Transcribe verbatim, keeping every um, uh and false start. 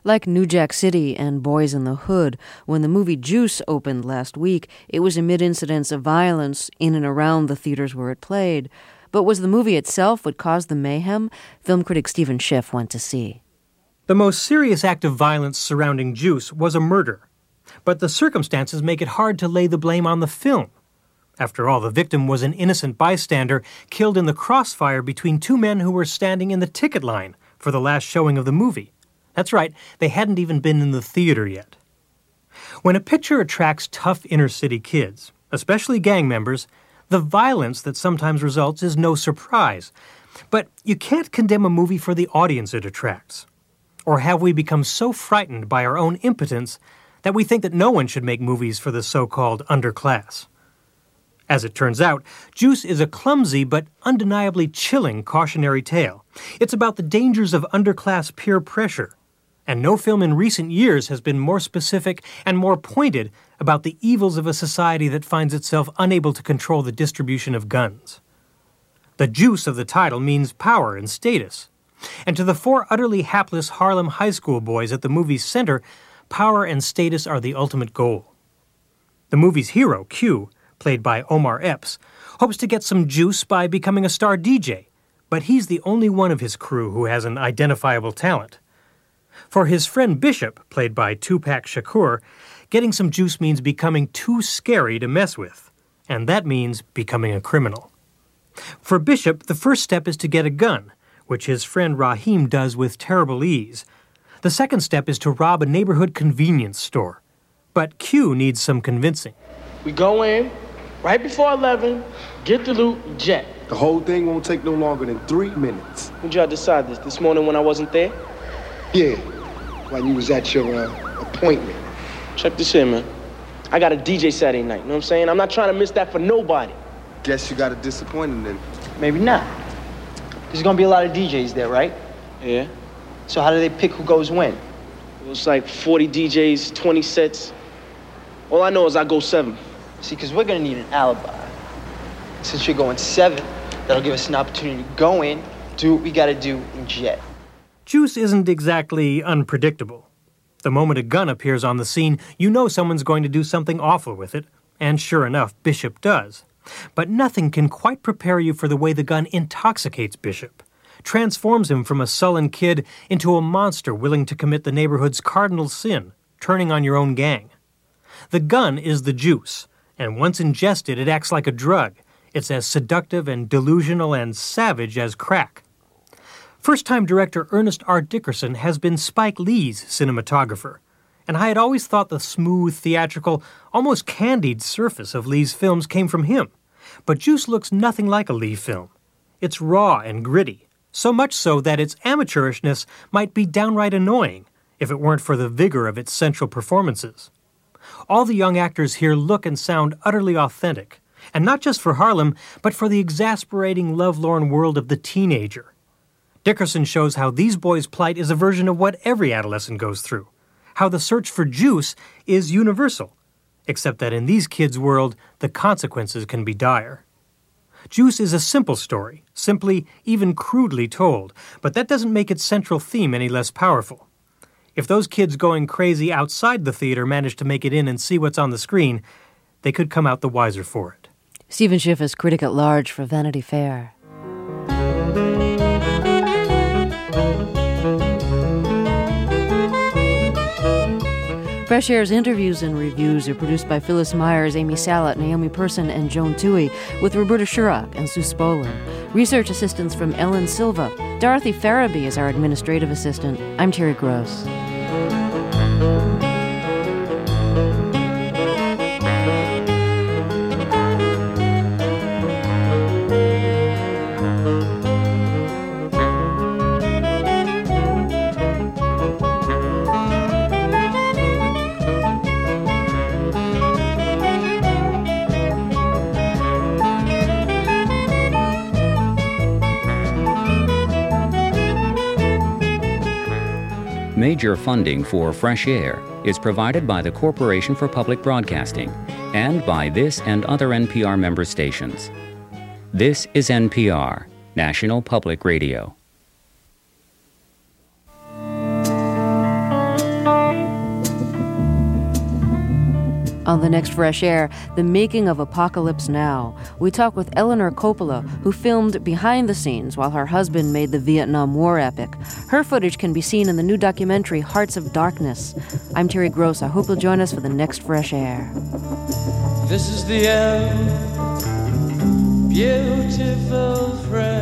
Like New Jack City and Boys in the Hood, when the movie Juice opened last week, it was amid incidents of violence in and around the theaters where it played. But was the movie itself what caused the mayhem? Film critic Stephen Schiff went to see. The most serious act of violence surrounding Juice was a murder. But the circumstances make it hard to lay the blame on the film. After all, the victim was an innocent bystander killed in the crossfire between two men who were standing in the ticket line for the last showing of the movie. That's right, they hadn't even been in the theater yet. When a picture attracts tough inner-city kids, especially gang members, the violence that sometimes results is no surprise. But you can't condemn a movie for the audience it attracts. Or have we become so frightened by our own impotence that we think that no one should make movies for the so-called underclass? As it turns out, Juice is a clumsy but undeniably chilling cautionary tale. It's about the dangers of underclass peer pressure. And no film in recent years has been more specific and more pointed about the evils of a society that finds itself unable to control the distribution of guns. The juice of the title means power and status. And to the four utterly hapless Harlem high school boys at the movie's center, power and status are the ultimate goal. The movie's hero, Q, played by Omar Epps, hopes to get some juice by becoming a star D J, but he's the only one of his crew who has an identifiable talent. For his friend Bishop, played by Tupac Shakur, getting some juice means becoming too scary to mess with, and that means becoming a criminal. For Bishop, the first step is to get a gun, which his friend Raheem does with terrible ease. The second step is to rob a neighborhood convenience store. But Q needs some convincing. We go in, right before eleven, get the loot, jet. The whole thing won't take no longer than three minutes. When y'all decide this? This morning when I wasn't there? Yeah, when you was at your uh, appointment. Check this in, man. I got a D J Saturday night, you know what I'm saying? I'm not trying to miss that for nobody. Guess you got a disappointing then. Maybe not. There's gonna be a lot of D Js there, right? Yeah. So how do they pick who goes when? It was like forty D Js, twenty sets. All I know is I go seven. See, because we're gonna need an alibi. Since you're going seven, that'll give us an opportunity to go in, do what we gotta do, and jet. Juice isn't exactly unpredictable. The moment a gun appears on the scene, you know someone's going to do something awful with it, and sure enough, Bishop does. But nothing can quite prepare you for the way the gun intoxicates Bishop, transforms him from a sullen kid into a monster willing to commit the neighborhood's cardinal sin, turning on your own gang. The gun is the juice, and once ingested, it acts like a drug. It's as seductive and delusional and savage as crack. First-time director Ernest R. Dickerson has been Spike Lee's cinematographer, and I had always thought the smooth, theatrical, almost candied surface of Lee's films came from him. But Juice looks nothing like a Lee film. It's raw and gritty, so much so that its amateurishness might be downright annoying if it weren't for the vigor of its central performances. All the young actors here look and sound utterly authentic, and not just for Harlem, but for the exasperating, lovelorn world of the teenager. Dickerson shows how these boys' plight is a version of what every adolescent goes through, how the search for juice is universal, except that in these kids' world, the consequences can be dire. Juice is a simple story, simply, even crudely told, but that doesn't make its central theme any less powerful. If those kids going crazy outside the theater manage to make it in and see what's on the screen, they could come out the wiser for it. Stephen Schiff is critic at large for Vanity Fair. Fresh Air's interviews and reviews are produced by Phyllis Myers, Amy Salat, Naomi Person, and Joan Toohey, with Roberta Shurock and Sue Spolin. Research assistance from Ellen Silva. Dorothy Farabee is our administrative assistant. I'm Terry Gross. Major funding for Fresh Air is provided by the Corporation for Public Broadcasting and by this and other N P R member stations. This is N P R, National Public Radio. On the next Fresh Air, the making of Apocalypse Now. We talk with Eleanor Coppola, who filmed behind the scenes while her husband made the Vietnam War epic. Her footage can be seen in the new documentary Hearts of Darkness. I'm Terry Gross. I hope you'll join us for the next Fresh Air. This is the end, beautiful friend.